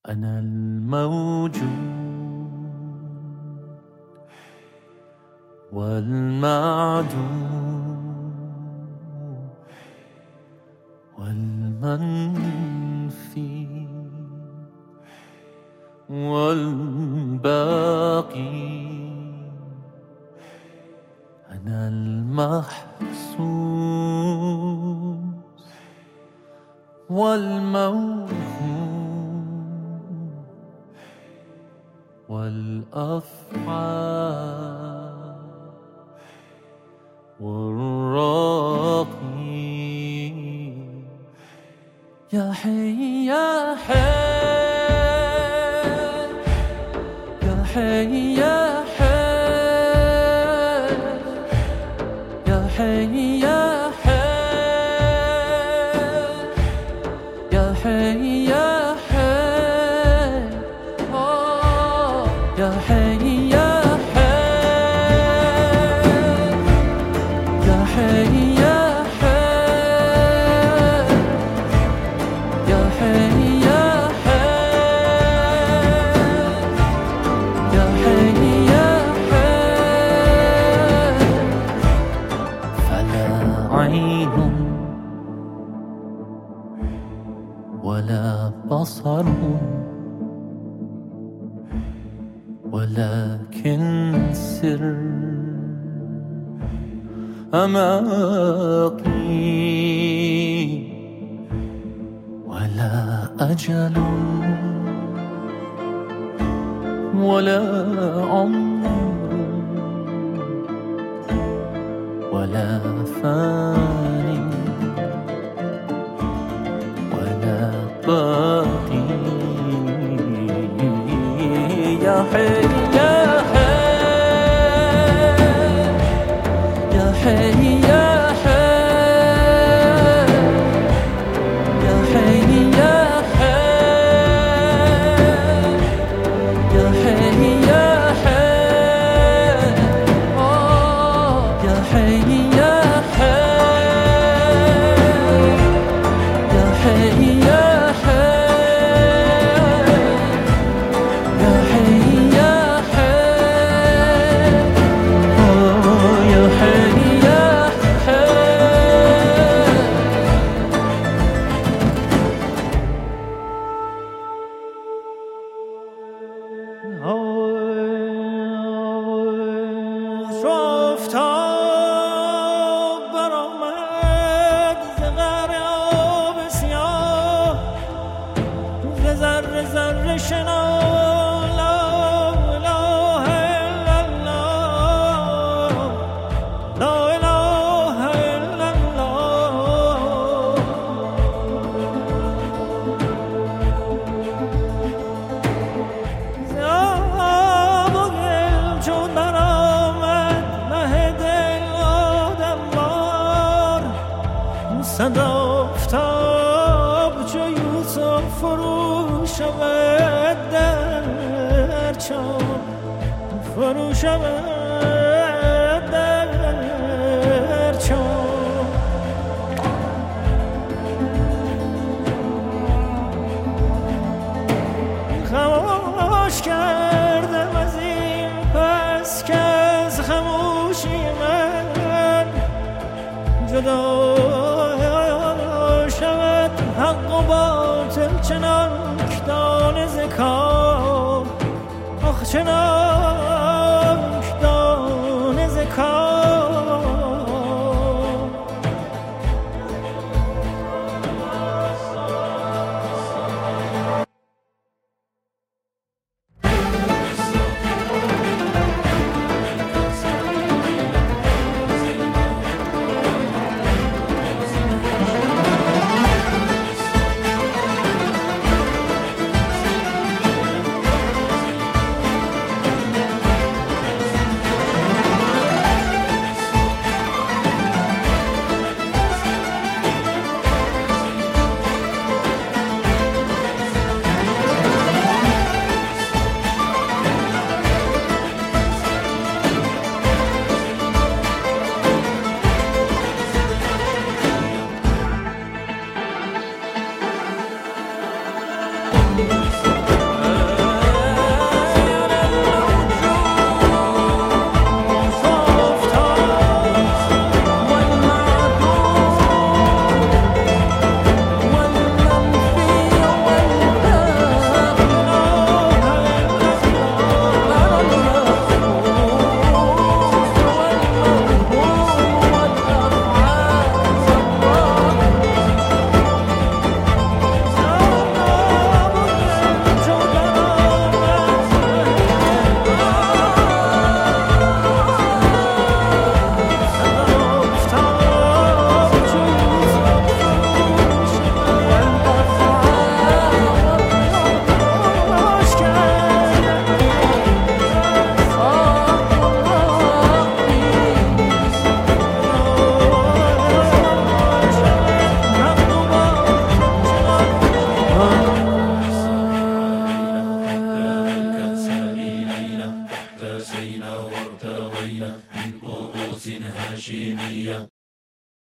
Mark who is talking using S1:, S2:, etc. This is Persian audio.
S1: أنا الموجود والمعدوم والمنفي والباقي. أنا المحسوس والموهوم والأفعال والراقي. يا حي يا حي يا حي يا حي يا حي يا حي يا حي يا حي يا حي يا حي يا حي يا حي يا حي يا حي يا حي يا حي. فلا عين ولا بصر ولكن سر أماقي، ولا أجل ولا عمر ولا فاني ولا باقي. يا حي يا حي يا حي يا حي يا حي يا حي يا حي يا حي يا حي يا حي يا حي يا شفتاب برآمد ز قعر آب سیاه، ز ذره ذره شنا لا اله الا الله، لا اله الا الله. ز آب و گل چون برآمد مه دل آدموار، صد آفتاب چو یوسف فرو شود در چاه، فرو شود در چاه. خاموش کردم از این پس که از خاموشی من جدا شود حق و باطل، چنانک دانه ز کار، آخ چنانک دانه ز کار.
S2: Yes. وارتسينا وارتوينا من كؤوس هاشمية.